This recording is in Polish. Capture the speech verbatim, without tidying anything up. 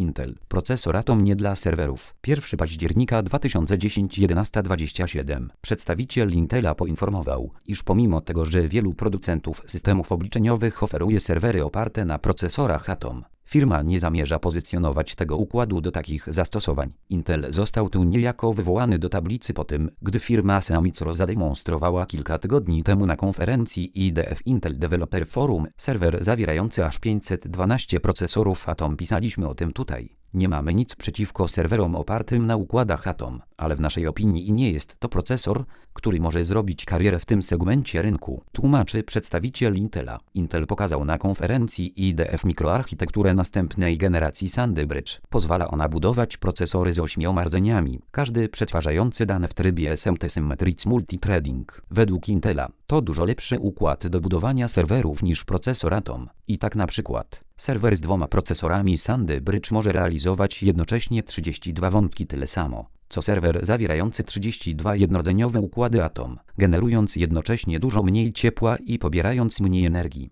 Intel. Procesor Atom nie dla serwerów. pierwszego października dwa tysiące dziesiątego jedenasta dwadzieścia siedem. Przedstawiciel Intela poinformował, iż pomimo tego, że wielu producentów systemów obliczeniowych oferuje serwery oparte na procesorach Atom, firma nie zamierza pozycjonować tego układu do takich zastosowań. Intel został tu niejako wywołany do tablicy po tym, gdy firma Samicro zademonstrowała kilka tygodni temu na konferencji I D F Intel Developer Forum serwer zawierający aż pięćset dwanaście procesorów Atom. Pisaliśmy o tym tutaj. Nie mamy nic przeciwko serwerom opartym na układach Atom, ale w naszej opinii nie jest to procesor, który może zrobić karierę w tym segmencie rynku, tłumaczy przedstawiciel Intela. Intel pokazał na konferencji I D F mikroarchitekturę następnej generacji Sandy Bridge. Pozwala ona budować procesory z ośmioma rdzeniami, każdy przetwarzający dane w trybie S M T Symmetric Multithreading. Według Intela to dużo lepszy układ do budowania serwerów niż procesor Atom. I tak na przykład serwer z dwoma procesorami Sandy Bridge może realizować jednocześnie trzydzieści dwa wątki tyle samo, co serwer zawierający trzydzieści dwa jednorodzeniowe układy Atom, generując jednocześnie dużo mniej ciepła i pobierając mniej energii.